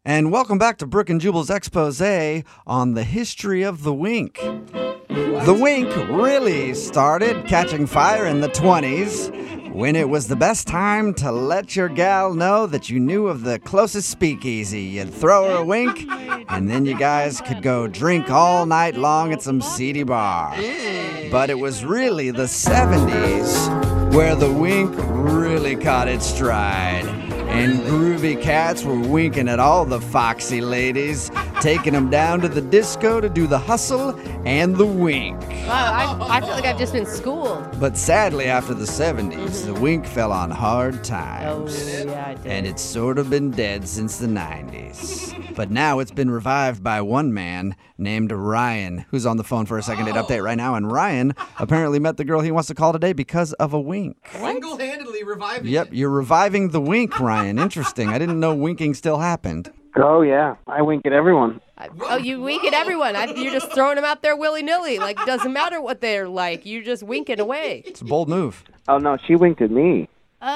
And welcome back to Brooke and Jubal's expose on the history of the wink. The wink really started catching fire in the 20s when it was the best time to let your gal know that you knew of the closest speakeasy. You'd throw her a wink, and then you guys could go drink all night long at some seedy bar. But it was really the 70s where the wink really caught its stride. And groovy cats were winking at all the foxy ladies, taking them down to the disco to do the hustle and the wink. Wow, I feel like I've just been schooled. But sadly, after the 70s, the wink fell on hard times. Oh, yeah, it did. And it's sort of been dead since the 90s. But now it's been revived by one man named Ryan, who's on the phone for a second date update right now. And Ryan apparently met the girl he wants to call today because of a wink. Single-handedly reviving Yep, it. you're reviving the wink, Ryan. Interesting. I didn't know winking still happened. Oh, yeah. I wink at everyone. Oh, you wink at everyone. You're just throwing them out there willy-nilly. Like, doesn't matter what they're like. You're just winking away. It's a bold move. Oh, no, she winked at me.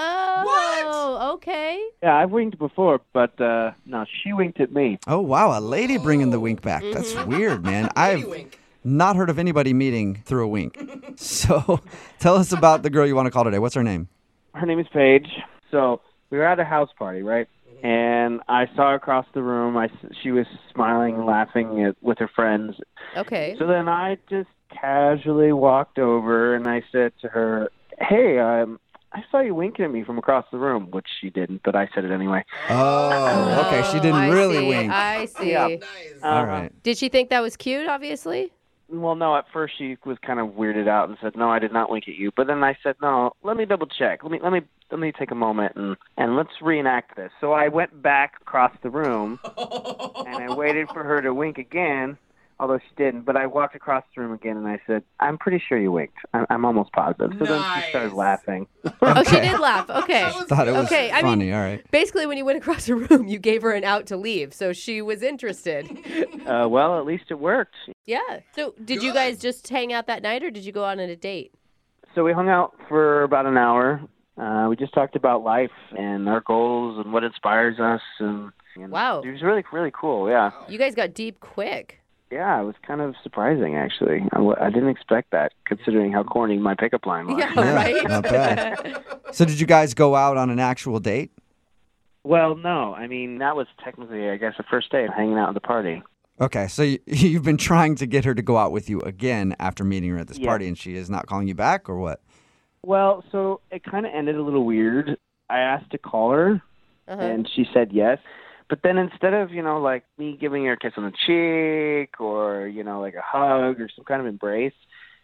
Oh, okay. Yeah, I've winked before, but no, she winked at me. Oh, wow, a lady bringing the wink back. That's weird, man. I've wink. not heard of anybody meeting through a wink. So tell us about the girl you want to call today. What's her name? Her name is Paige. So we were at a house party, right? And I saw her across the room. She was smiling, laughing with her friends. Okay. So then I just casually walked over and I said to her, "Hey, I saw you winking at me from across the room," which she didn't, but I said it anyway. Oh, okay. She didn't I really see. wink. I see. Yeah. Nice. All right. Did she think that was cute, obviously? Well, no, at first she was kind of weirded out and said, "No, I did not wink at you." But then I said, "No, let me double check. Let me take a moment and let's reenact this." So I went back across the room and I waited for her to wink again, although she didn't. But I walked across the room again and I said, "I'm pretty sure you winked. I'm almost positive." So then she started laughing. Oh, she did laugh. Okay. Thought it was Okay, I funny. mean- All right. Basically, when you went across the room, you gave her an out to leave, so she was interested. Well, at least it worked. Yeah. So did you guys just hang out that night, or did you go on a date? So we hung out for about an hour. We just talked about life and our goals and what inspires us. And Wow. it was really, really cool. Yeah. You guys got deep quick. Yeah, it was kind of surprising, actually. I didn't expect that, considering how corny my pickup line was. Yeah, Yeah, right? not bad. So did you guys go out on an actual date? Well, no. I mean, that was technically, I guess, the first day of hanging out at the party. Okay, so you've been trying to get her to go out with you again after meeting her at this Yeah. party, and she is not calling you back, or what? Well, so it kind of ended a little weird. I asked to call her, Uh-huh. and she said yes. But then instead of, like me giving her a kiss on the cheek or, like a hug or some kind of embrace,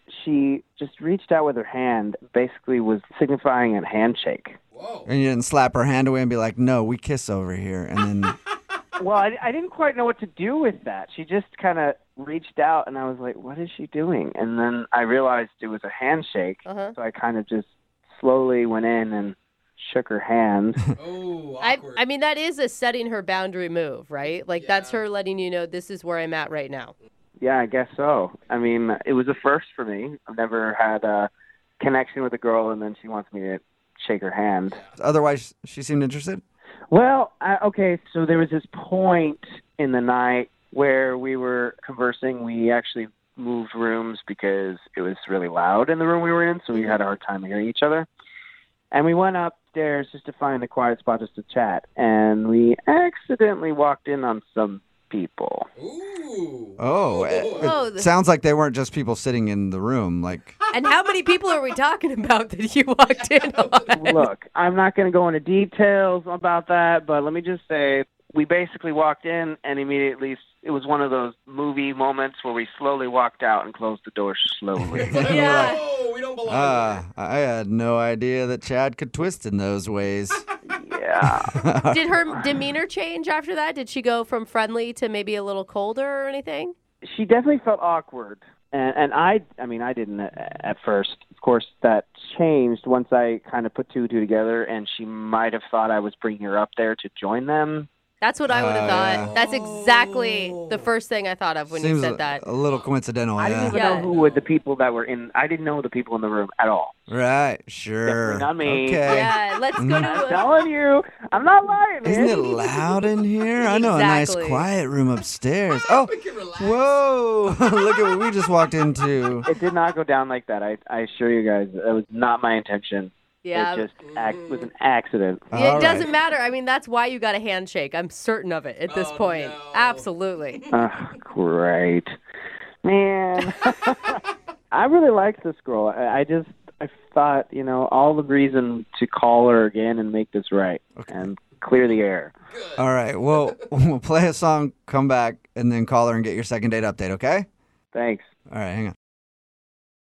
she just reached out with her hand, basically was signifying a handshake. Whoa. And you didn't slap her hand away and be like, "No, we kiss over here," and then Well, I didn't quite know what to do with that. She just kind of reached out, and I was like, what is she doing? And then I realized it was a handshake, Uh-huh. so I kind of just slowly went in and shook her hand. Oh, I awkward. mean, that is a setting her boundary move, right? Like, that's her letting you know this is where I'm at right now. Yeah, I guess so. I mean, it was a first for me. I've never had a connection with a girl, and then she wants me to shake her hand. otherwise she seemed interested? Well, okay, so there was this point in the night where we were conversing. We actually moved rooms because it was really loud in the room we were in, so we had a hard time hearing each other. And we went upstairs just to find a quiet spot just to chat, and we accidentally walked in on some people. Ooh. Oh, Oh, it sounds like they weren't just people sitting in the room. Like, And how many people are we talking about that you walked in on? Look, I'm not going to go into details about that, but let me just say we basically walked in, and immediately it was one of those movie moments where we slowly walked out and closed the door slowly. Yeah. Oh, we don't belong here. I had no idea that Chad could twist in those ways. Yeah. Did her demeanor change after that? Did she go from friendly to maybe a little colder or anything? She definitely felt awkward. And I didn't at first. Of course, that changed once I kind of put two and two together, and she might have thought I was bringing her up there to join them. That's what I would have thought. yeah. That's exactly the first thing I thought of when Seems you said that. a little coincidental. I didn't Yeah. even Yeah. know who were the people that were in. I didn't know the people in the room at all. Right. Sure. Definitely not me. Okay. Yeah, let's go I'm to telling you, I'm not lying, man. Isn't it loud in here? I know a nice Exactly. quiet room upstairs. Oh, We can relax. whoa! Look at what we just walked into. It did not go down like that. I assure you guys, that was not my intention. Yeah. It just was an accident. It All doesn't right. matter. I mean, that's why you got a handshake. I'm certain of it at this Oh, point. no. Absolutely. Great, man. I really liked this girl. I thought, all the reason to call her again and make this right and clear the air. All right. Well, we'll play a song, come back, and then call her and get your second date update. Okay? Thanks. All right. Hang on.